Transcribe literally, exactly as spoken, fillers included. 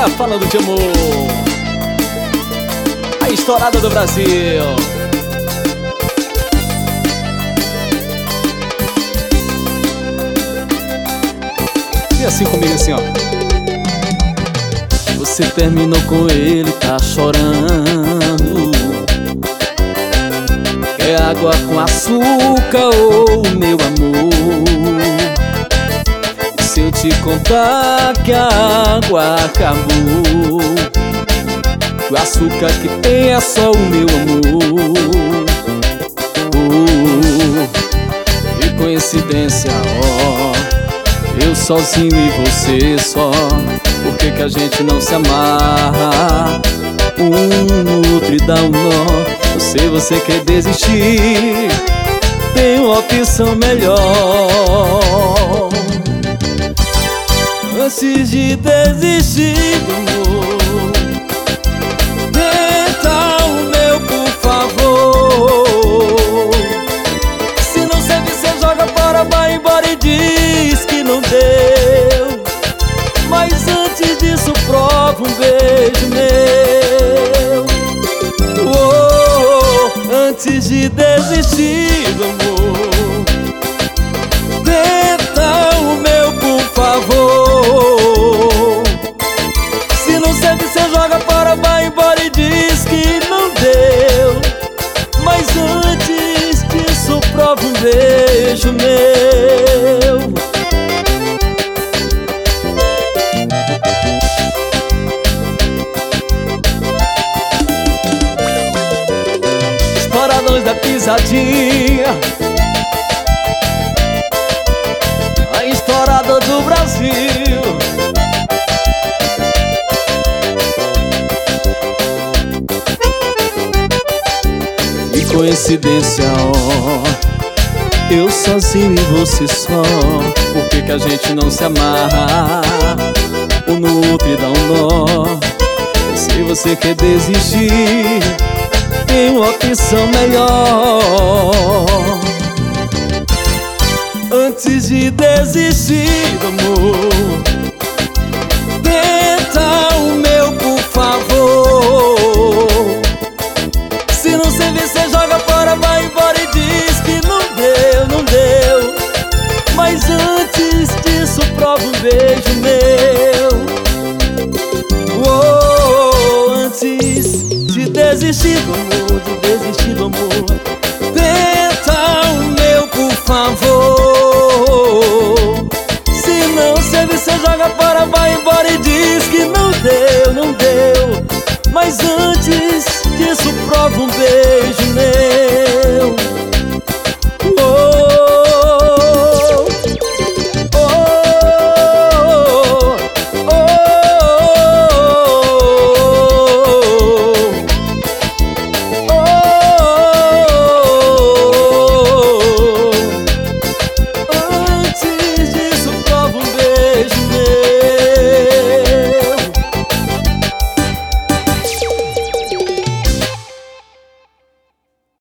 Tá falando de amor, a estourada do Brasil. E assim comigo, assim, ó. Você terminou com ele, tá chorando. Quer água com açúcar ou meu amor? Se eu te contar que a água acabou, o açúcar que tem é só o meu amor. Oh, que coincidência, ó, eu sozinho e você só. Por que que a gente não se amarra um no outro e dá um nó? Eu sei você quer desistir, tem uma opção melhor. Antes de desistir do amor, tenta o meu, por favor. Se não serve, você joga fora, vai embora e diz que não deu. Mas antes disso, prova um beijo meu. Oh, antes de desistir do amor, tenta o meu, por favor. Se não serve, você joga fora, vai embora e diz que não deu. Mas antes disso, prova um beijo meu. Estouradões da pisadinha, a estourada do Brasil. Que coincidência, ó, eu sozinho e você só. Por que que a gente não se amarra um no outro e dá um nó? Se você quer desistir, tem uma opção melhor. Antes de desistir do amor, tenta o meu, por favor. Se não servir, você joga fora, vai embora e diz que não deu, não deu. Mas antes disso, prova um beijo meu. Oh, antes de desistir do amor, de desistir do amor, tenta o meu, por favor. Se não serve, você joga fora, vai embora e diz que não deu, não deu. Mas